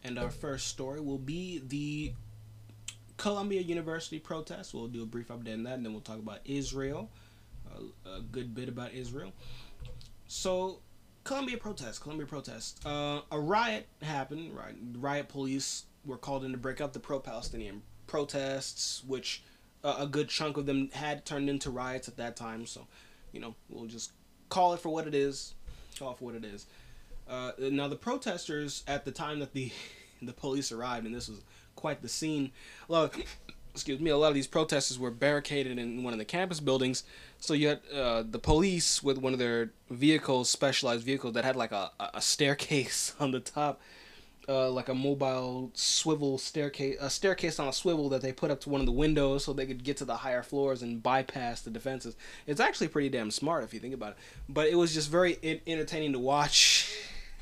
And our first story will be the Columbia University protest. We'll do a brief update on that, and then we'll talk about Israel, a good bit about Israel. So, Columbia protest. A riot happened. Right, riot police were called in to break up the pro-Palestinian protests, which a good chunk of them had turned into riots at that time. So, we'll just call it for what it is. Call it for what it is. Now, the protesters at the time that the the police arrived, and this was quite the scene. A lot of, excuse me, a lot of these protesters were barricaded in one of the campus buildings. So you had the police with one of their vehicles, specialized vehicles that had like a staircase on the top, like a mobile swivel staircase, a staircase on a swivel that they put up to one of the windows so they could get to the higher floors and bypass the defenses. It's actually pretty damn smart if you think about it. But it was just very entertaining to watch.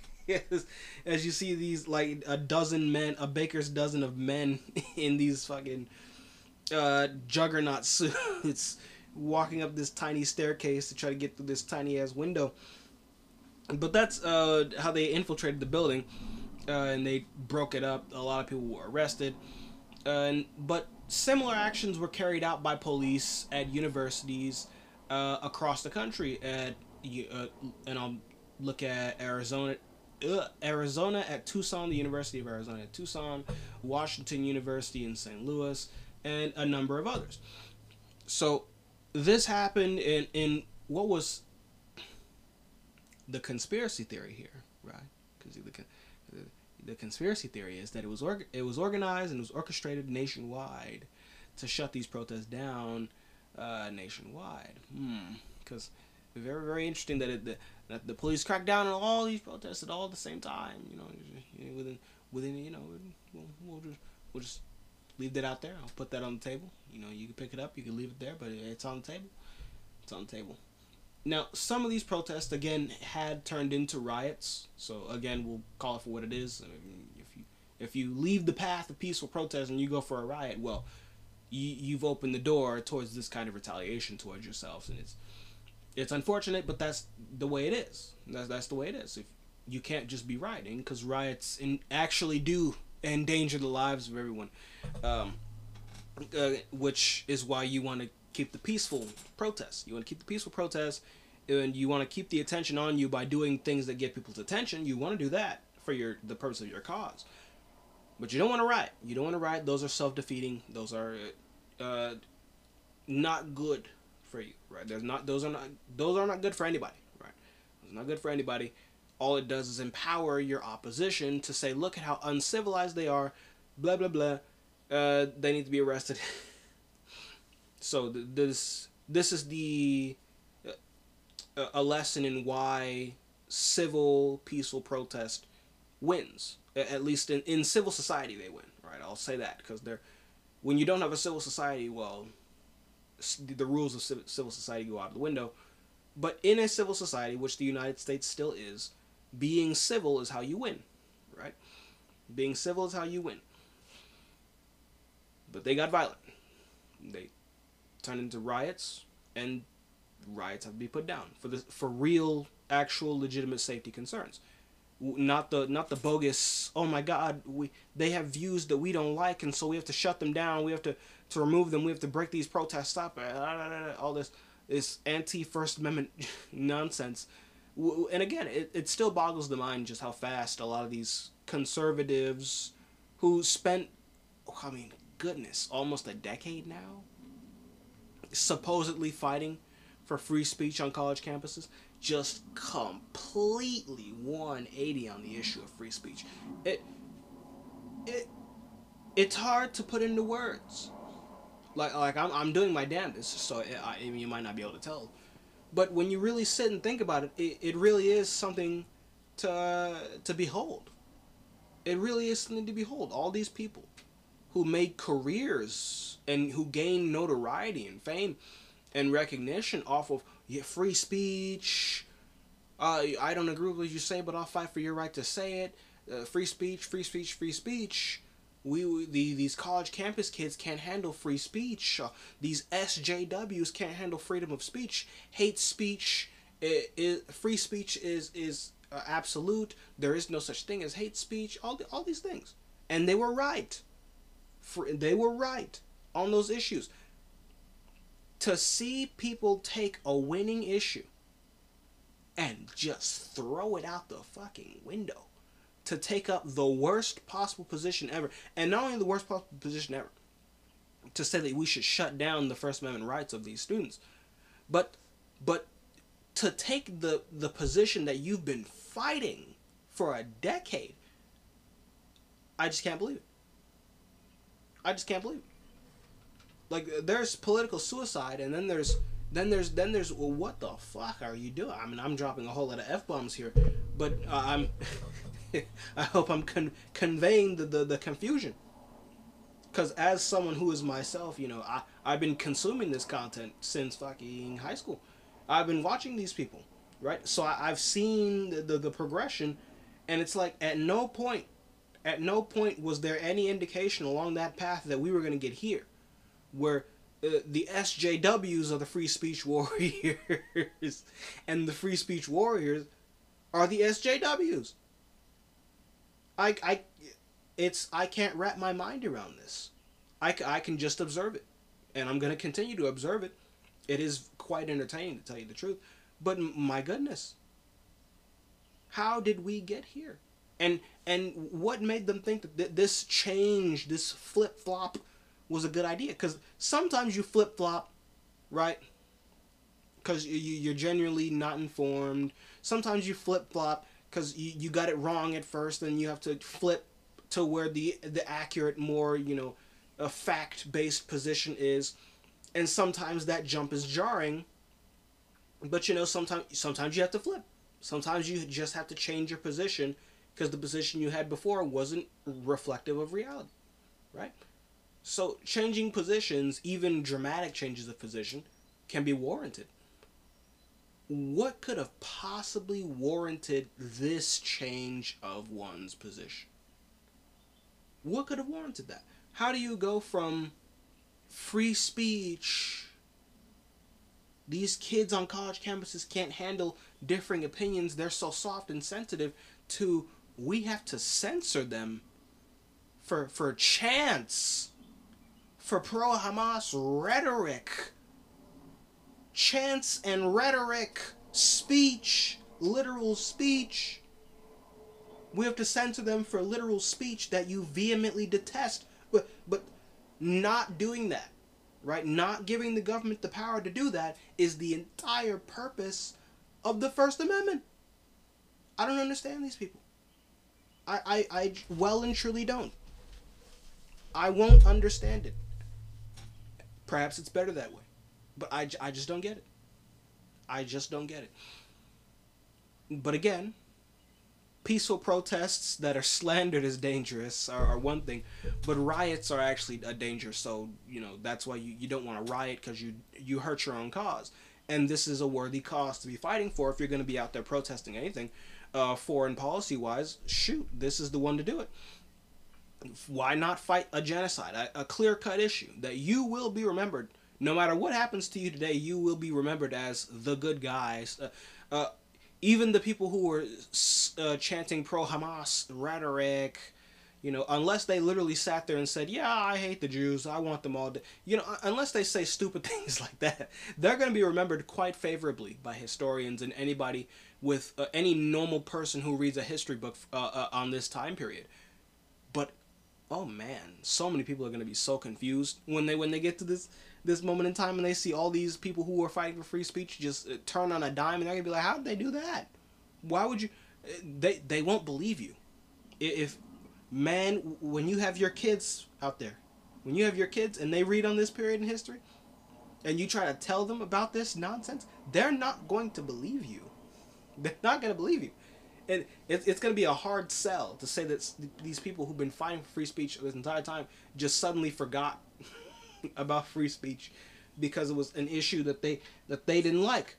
As you see these like a dozen men, a baker's dozen of men in these fucking juggernaut suits walking up this tiny staircase to try to get through this tiny ass window. But that's how they infiltrated the building, and they broke it up. A lot of people were arrested, but similar actions were carried out by police at universities across the country. And I'll look at Arizona at Tucson, the University of Arizona at Tucson, Washington University in St. Louis, and a number of others. So this happened in what was the conspiracy theory here, right? Because the conspiracy theory is that it was organized and it was orchestrated nationwide to shut these protests down nationwide. Because very very interesting that the police cracked down on all these protests at all at the same time. Within we'll just leave that out there. I'll put that on the table. You can pick it up, you can leave it there, but it's on the table. It's on the table. Now, some of these protests again had turned into riots. So again, we'll call it for what it is. I mean, if you leave the path of peaceful protest and you go for a riot, well, you've opened the door towards this kind of retaliation towards yourselves, and it's unfortunate, but that's the way it is. That's the way it is. If you can't just be rioting, because riots actually do endanger the lives of everyone, which is why you want to keep the peaceful protests. You want to keep the peaceful protests, and you want to keep the attention on you by doing things that get people's attention. You want to do that for the purpose of your cause, but you don't want to riot. You don't want to riot. Those are self-defeating. Those are not good for you, right? Those are not good for anybody, right? It's not good for anybody. All it does is empower your opposition to say, look at how uncivilized they are, blah blah blah. They need to be arrested. So this is a lesson in why civil peaceful protest wins. At least in civil society they win, right? I'll say that because when you don't have a civil society, well, the rules of civil society go out the window. But in a civil society, which the United States still is, being civil is how you win, right? Being civil is how you win. But they got violent. They turned into riots, and riots have to be put down for real, actual, legitimate safety concerns. Not the bogus. Oh my God, they have views that we don't like, and so we have to shut them down. We have to remove them. We have to break these protests up. All this anti-First Amendment nonsense. And again, it still boggles the mind just how fast a lot of these conservatives who spent, I mean, goodness, almost a decade now supposedly fighting for free speech on college campuses, just completely 180 on the issue of free speech. It's hard to put into words. Like I'm doing my damnedest, so you might not be able to tell. But when you really sit and think about it, it really is something to behold. It really is something to behold. All these people who made careers and who gained notoriety and fame and recognition off of free speech. I don't agree with what you say, but I'll fight for your right to say it. Free speech, free speech, free speech. These college campus kids can't handle free speech. These SJWs can't handle freedom of speech. Hate speech, free speech is absolute. There is no such thing as hate speech. All these things, and they were right. They were right on those issues. To see people take a winning issue and just throw it out the fucking window, to take up the worst possible position ever, and not only the worst possible position ever, to say that we should shut down the First Amendment rights of these students, but to take the position that you've been fighting for a decade, I just can't believe it. I just can't believe it. Like, there's political suicide, and then there's well, what the fuck are you doing? I mean, I'm dropping a whole lot of F-bombs here, but I'm I hope I'm conveying the confusion. Because as someone who is myself, I've been consuming this content since fucking high school. I've been watching these people, right? So I've seen the progression, and it's like at no point was there any indication along that path that we were going to get here, where the SJWs are the free speech warriors, and the free speech warriors are the SJWs. I can't wrap my mind around this. I can just observe it, and I'm going to continue to observe it. It is quite entertaining, to tell you the truth. But my goodness, how did we get here? And what made them think that this change, this flip-flop, was a good idea? Because sometimes you flip-flop, right? Because you're genuinely not informed. Sometimes you flip-flop because you got it wrong at first, and you have to flip to where the accurate, more, a fact-based position is. And sometimes that jump is jarring. But, sometimes you have to flip. Sometimes you just have to change your position because the position you had before wasn't reflective of reality, right? So changing positions, even dramatic changes of position, can be warranted. What could have possibly warranted this change of one's position? What could have warranted that? How do you go from free speech, these kids on college campuses can't handle differing opinions, they're so soft and sensitive, to we have to censor them for chants, for pro-Hamas rhetoric, chants and rhetoric, speech, literal speech. We have to censor them for literal speech that you vehemently detest. But not doing that, right? Not giving the government the power to do that is the entire purpose of the First Amendment. I don't understand these people. I well and truly don't. I won't understand it. Perhaps it's better that way. But I just don't get it. I just don't get it. But again, peaceful protests that are slandered as dangerous are one thing, but riots are actually a danger. So, that's why you don't want to riot, because you hurt your own cause. And this is a worthy cause to be fighting for if you're going to be out there protesting anything. Foreign policy-wise, shoot, this is the one to do it. Why not fight a genocide, a clear-cut issue that you will be remembered. No matter what happens to you today, you will be remembered as the good guys. Even the people who were chanting pro-Hamas rhetoric, unless they literally sat there and said, yeah, I hate the Jews, I want them all to, unless they say stupid things like that, they're going to be remembered quite favorably by historians and anybody with any normal person who reads a history book on this time period. But oh man, so many people are going to be so confused when they get to this moment in time and they see all these people who are fighting for free speech just turn on a dime, and they're going to be like, how did they do that? Why would you? They won't believe you. If, man, when you have your kids out there, when you have your kids and they read on this period in history, and you try to tell them about this nonsense, they're not going to believe you. They're not going to believe you. And it's going to be a hard sell to say that these people who've been fighting for free speech this entire time just suddenly forgot about free speech because it was an issue that they didn't like.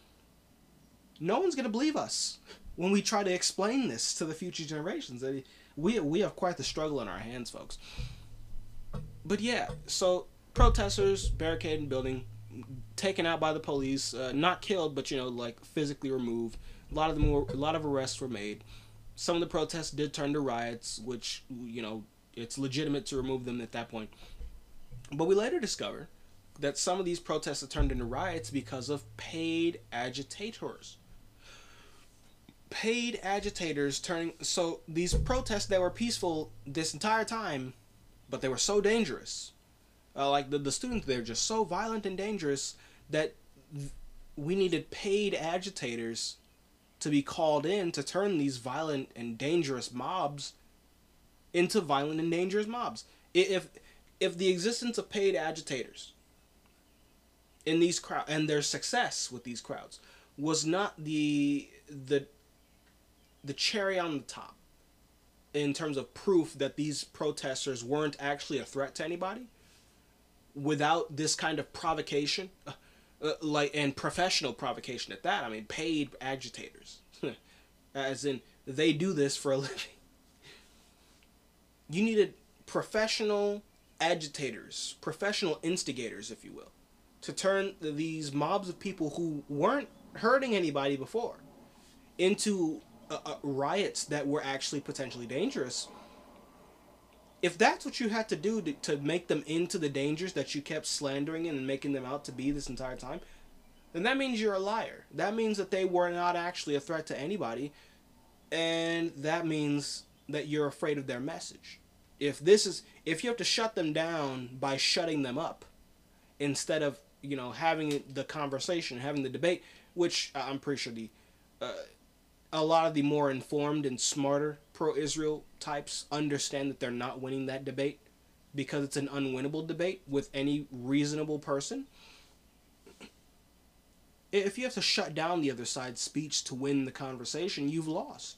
No one's going to believe us when we try to explain this to the future generations. We have quite the struggle in our hands, folks. But yeah, so protesters barricading building, taken out by the police, not killed, but like physically removed. A lot of arrests were made. Some of the protests did turn to riots, which, it's legitimate to remove them at that point. But we later discovered that some of these protests have turned into riots because of paid agitators. Paid agitators turning. So these protests that were peaceful this entire time, but they were so dangerous. Like the students, they're just so violent and dangerous that we needed paid agitators to be called in to turn these violent and dangerous mobs into violent and dangerous mobs. If the existence of paid agitators in these crowd and their success with these crowds was not the cherry on the top in terms of proof that these protesters weren't actually a threat to anybody, without this kind of provocation, and professional provocation at that, I mean paid agitators, as in they do this for a living. You needed professional agitators, professional instigators, if you will, to turn these mobs of people who weren't hurting anybody before into riots that were actually potentially dangerous. If that's what you had to do to make them into the dangers that you kept slandering and making them out to be this entire time, then that means you're a liar. That means that they were not actually a threat to anybody, and that means that you're afraid of their message. If you have to shut them down by shutting them up, instead of having the conversation, having the debate, which I'm pretty sure a lot of the more informed and smarter pro-Israel types understand that they're not winning that debate because it's an unwinnable debate with any reasonable person. If you have to shut down the other side's speech to win the conversation, you've lost.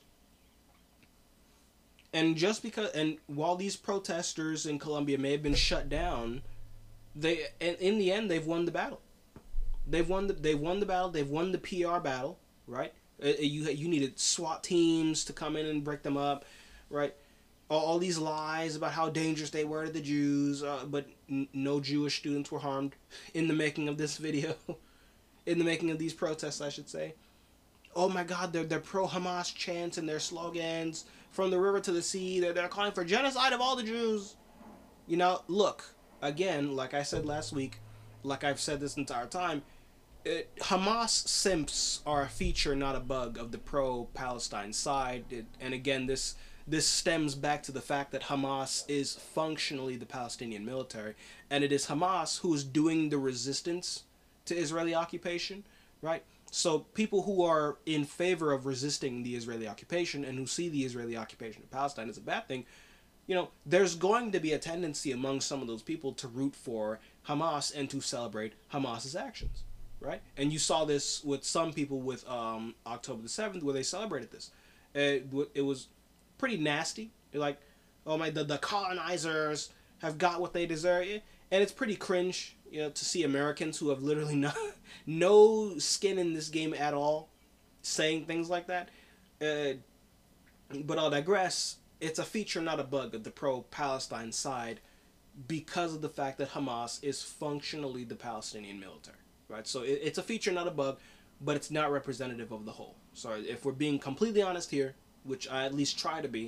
And while these protesters in Colombia may have been shut down, in the end they've won the battle. They've won the battle. They've won the PR battle, right? You needed SWAT teams to come in and break them up, right? All these lies about how dangerous they were to the Jews, but no Jewish students were harmed in the making of this video, in the making of these protests, I should say. Oh my God, they're pro-Hamas chants and their slogans from the river to the sea. They're calling for genocide of all the Jews. Look, again, like I said last week, like I've said this entire time, Hamas simps are a feature, not a bug, of the pro-Palestine side. And again, this stems back to the fact that Hamas is functionally the Palestinian military, and it is Hamas who is doing the resistance to Israeli occupation, right? So people who are in favor of resisting the Israeli occupation and who see the Israeli occupation of Palestine as a bad thing, there's going to be a tendency among some of those people to root for Hamas and to celebrate Hamas's actions, right? And you saw this with some people with October the 7th, where they celebrated this. It was pretty nasty. Like, oh my, the colonizers have got what they deserve. And it's pretty cringe, to see Americans who have literally no skin in this game at all saying things like that. But I'll digress. It's a feature, not a bug, of the pro-Palestine side because of the fact that Hamas is functionally the Palestinian military, right? So it's a feature, not a bug, but it's not representative of the whole. So if we're being completely honest here, which I at least try to be,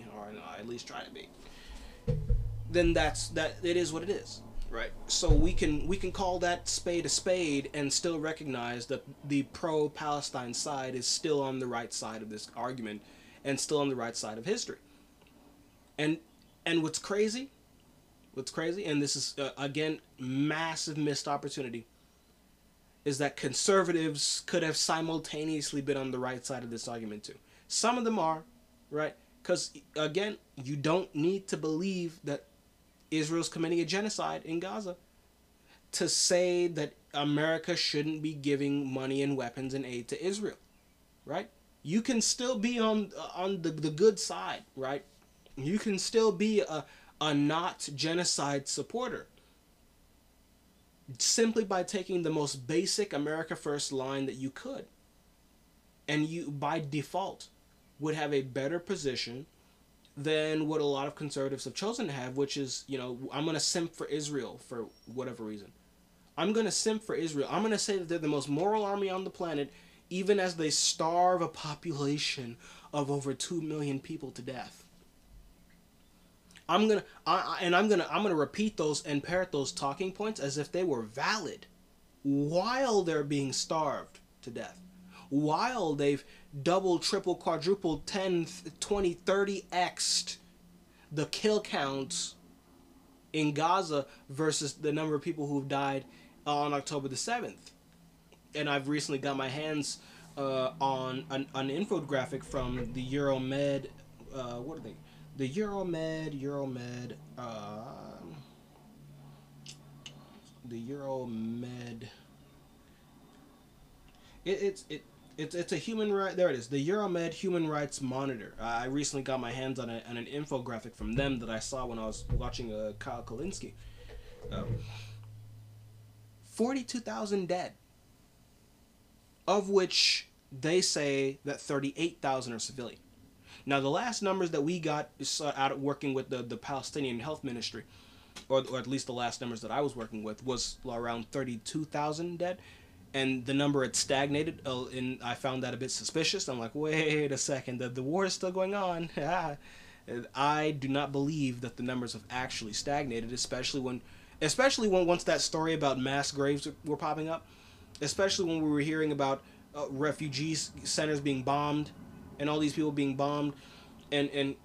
then it is what it is, right? So we can call that spade a spade and still recognize that the pro-Palestine side is still on the right side of this argument and still on the right side of history. And what's crazy, and this is, again, massive missed opportunity, is that conservatives could have simultaneously been on the right side of this argument too. Some of them are, right? Because, again, you don't need to believe that Israel's committing a genocide in Gaza to say that America shouldn't be giving money and weapons and aid to Israel, right? You can still be on the good side, right? You can still be a not genocide supporter simply by taking the most basic America First line that you could. And you, by default, would have a better position than what a lot of conservatives have chosen to have, which is, I'm going to simp for Israel for whatever reason. I'm going to simp for Israel. I'm going to say that they're the most moral army on the planet, even as they starve a population of over 2 million people to death. I'm gonna repeat those and parrot those talking points as if they were valid while they're being starved to death, while they've double, triple, quadruple, 10, 20, 30x'd the kill counts in Gaza versus the number of people who've died on October the 7th. And I've recently got my hands on an infographic from the Euromed. What are they? The Euromed. The Euromed. It's a human right. There it is. The Euromed Human Rights Monitor. I recently got my hands on an infographic from them that I saw when I was watching Kyle Kalinske. 42,000 dead, of which they say that 38,000 are civilian. Now, the last numbers that we got out of working with the Palestinian Health Ministry, or at least the last numbers that I was working with, was around 32,000 dead. And the number had stagnated, and I found that a bit suspicious. I'm like, wait a second, the war is still going on. I do not believe that the numbers have actually stagnated, especially when once that story about mass graves were popping up, especially when we were hearing about refugee centers being bombed, and all these people being bombed, and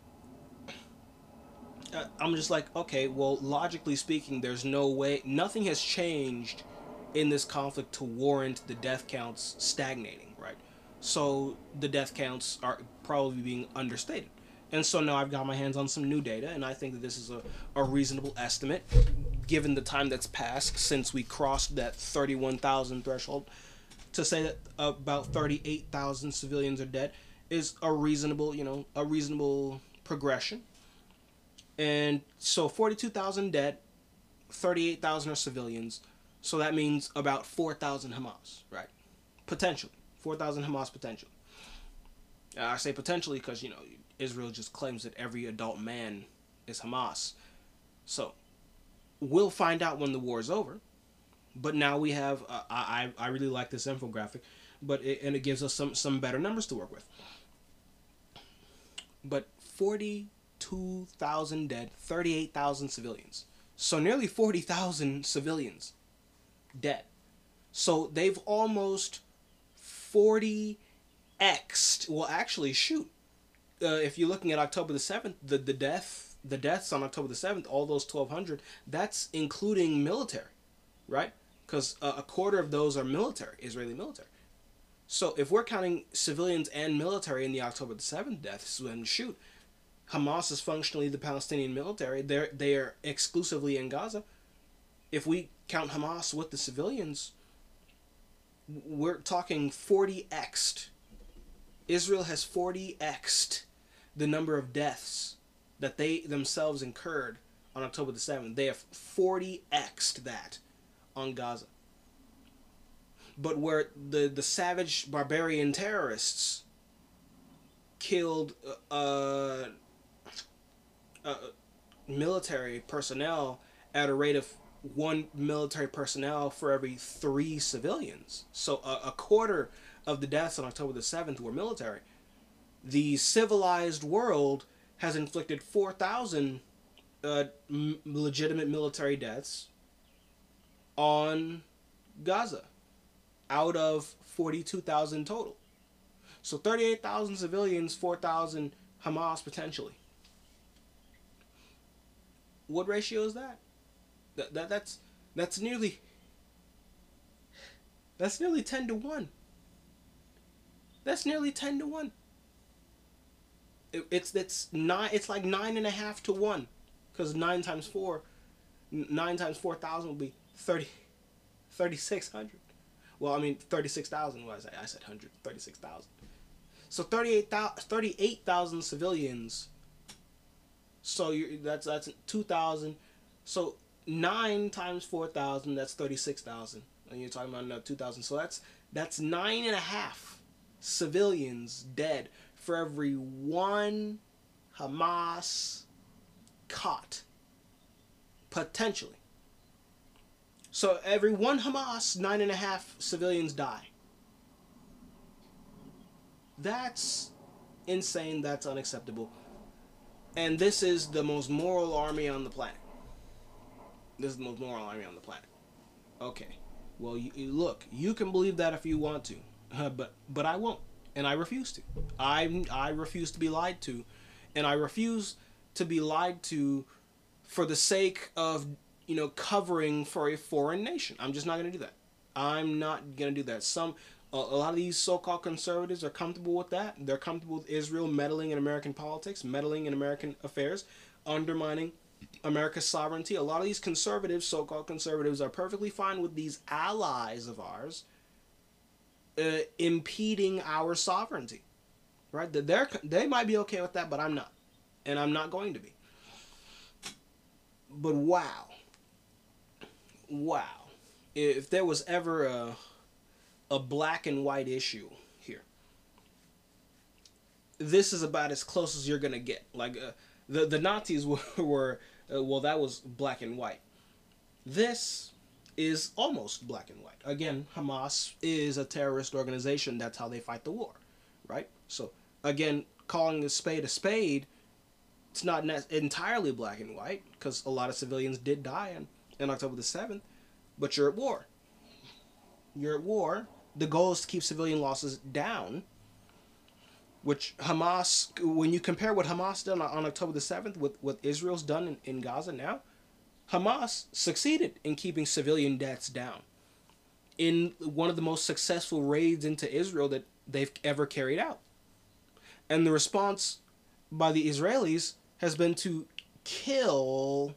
I'm just like, okay, well, logically speaking, there's no way, nothing has changed in this conflict to warrant the death counts stagnating, right? So the death counts are probably being understated. And so now I've got my hands on some new data, and I think that this is a reasonable estimate, given the time that's passed since we crossed that 31,000 threshold. To say that about 38,000 civilians are dead is a reasonable progression. And so 42,000 dead, 38,000 are civilians. So that means about 4,000 Hamas, right? Potentially. 4,000 Hamas potentially. I say potentially because, Israel just claims that every adult man is Hamas. So we'll find out when the war is over. But now we have, I really like this infographic, and it gives us some better numbers to work with. But 42,000 dead, 38,000 civilians. So nearly 40,000 civilians dead. So they've almost 40x'd. Well, actually, shoot. If you're looking at October the 7th, the deaths on October the 7th, all those 1,200, that's including military, right? Because a quarter of those are military, Israeli military. So if we're counting civilians and military in the October the 7th deaths, then shoot, Hamas is functionally the Palestinian military. They are exclusively in Gaza. If we count Hamas with the civilians, we're talking 40x'd. Israel has 40x'd the number of deaths that they themselves incurred on October the 7th. They have 40x'd that on Gaza. But where the savage barbarian terrorists killed military personnel at a rate of 1 military personnel for every 3 civilians. So a quarter of the deaths on October the 7th were military. The civilized world has inflicted 4,000 legitimate military deaths on Gaza out of 42,000 total. So 38,000 civilians, 4,000 Hamas potentially. What ratio is that? That's nearly 10 to 1. That's nearly 10 to 1. It's like 9.5 to 1, because 9 times 4,000 will be 3,600. Well, I mean 36,000. What I said 100, 36,000. So 38,000 civilians. So that's 2,000. So 9 times 4,000, that's 36,000. And you're talking about another 2,000. So that's 9.5 civilians dead for every 1 Hamas caught. Potentially. So every 1 Hamas, 9.5 civilians die. That's insane. That's unacceptable. And this is the most moral army on the planet. This is the most moral army on the planet. Okay. Well, look, you can believe that if you want to, but I won't, and I refuse to. I refuse to be lied to, and I refuse to be lied to for the sake of covering for a foreign nation. I'm just not going to do that. I'm not going to do that. A lot of these so-called conservatives are comfortable with that. They're comfortable with Israel meddling in American politics, meddling in American affairs, undermining America's sovereignty. A lot of these conservatives, so-called conservatives, are perfectly fine with these allies of ours impeding our sovereignty. Right? They might be okay with that, but I'm not. And I'm not going to be. But wow. If there was ever a black and white issue here, this is about as close as you're gonna get. Like the Nazis were well, that was black and white. This is almost black and white. Again, Hamas is a terrorist organization. That's how they fight the war, right? So again, calling a spade, it's not entirely black and white, because a lot of civilians did die on October the 7th, but you're at war. You're at war. The goal is to keep civilian losses down, which Hamas, when you compare what Hamas done on October the 7th with what Israel's done in Gaza now, Hamas succeeded in keeping civilian deaths down in one of the most successful raids into Israel that they've ever carried out. And the response by the Israelis has been to kill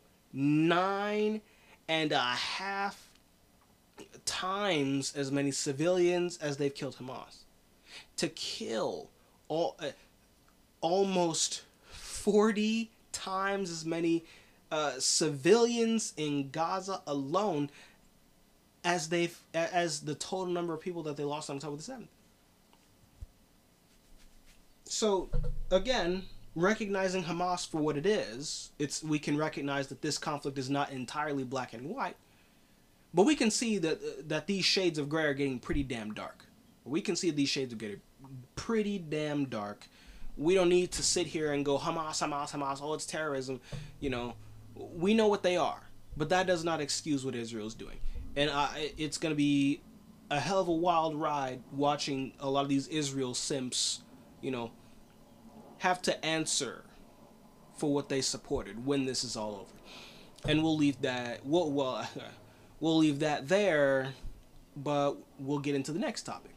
9.5 times as many civilians as they've killed Hamas. To kill almost 40 times as many civilians in Gaza alone as the total number of people that they lost on October the 7th. So again, recognizing Hamas for what it is, we can recognize that this conflict is not entirely black and white, but we can see that these shades of gray are getting pretty damn dark. We can see these shades are getting pretty damn dark. We don't need to sit here and go Hamas, oh, it's terrorism. We know what they are, but that does not excuse what Israel's doing. And it's going to be a hell of a wild ride watching a lot of these Israel simps, have to answer for what they supported when this is all over. And we'll leave that. We'll leave that there, but we'll get into the next topic.